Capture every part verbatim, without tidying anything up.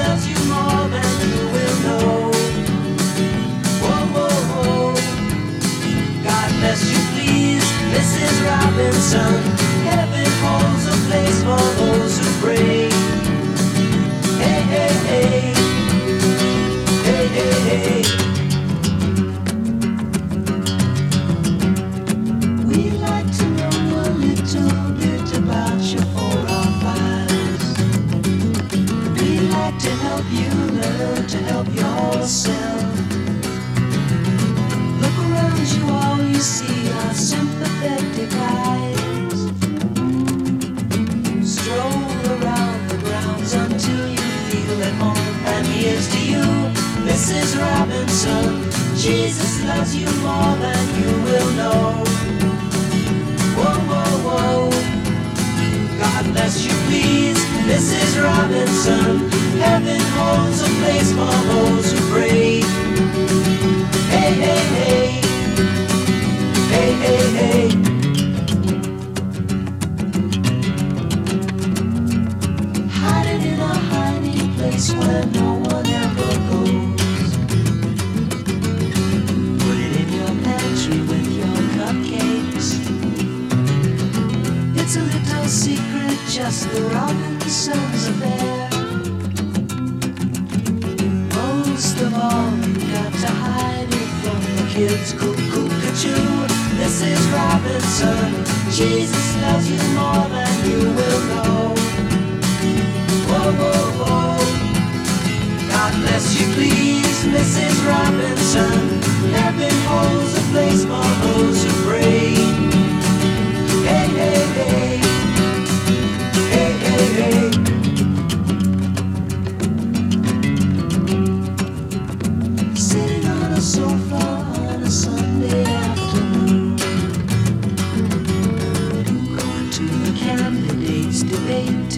loves you more than you will know. Whoa, whoa, whoa. God bless you, please, Missus Robinson. Heaven holds a place for those who pray. Hey, hey, hey. Hey, hey, hey. We'd like to know a little bit about your forefathers. We'd like to help you learn to help yourself. Look around you, all you see are sympathetic eyes. Stroll around the grounds until you feel at home. And here's to you, Missus Robinson. Jesus loves you more than you will know. Whoa, whoa, whoa. God bless you, please, Missus Robinson. Heaven holds a place for those who pray. Hey, hey, hey. Hey, hey, hey. Hiding in a hiding place where no one ever goes. Put it in your pantry with your cupcakes. It's a little secret, just the Robinsons affair. Most of all, you got to hide it from the kids. Cuckoo-cuckoo, Missus Robinson. Jesus loves you more than you will know. Whoa, whoa, whoa. God bless you, please, Missus Robinson. Heaven holds a place for those who pray. Hey, hey, hey. Hey, hey, hey. Sitting on a sofa on a Sunday afternoon, going to the candidates' debate.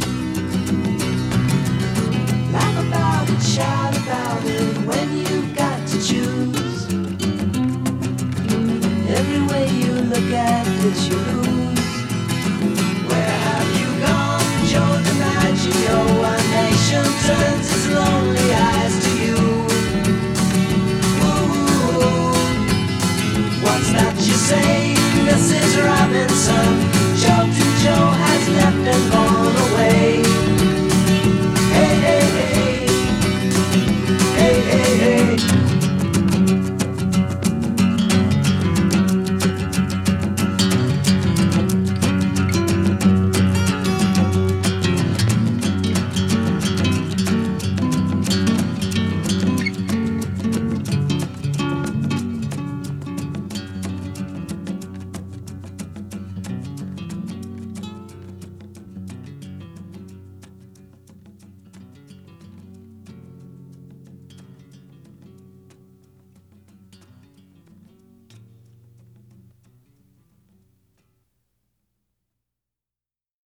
Laugh about it, shout about it when you've got to choose. Every way you look at it, you